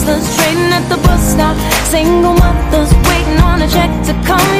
brothers trading at the bus stop, single mothers waiting on a check to come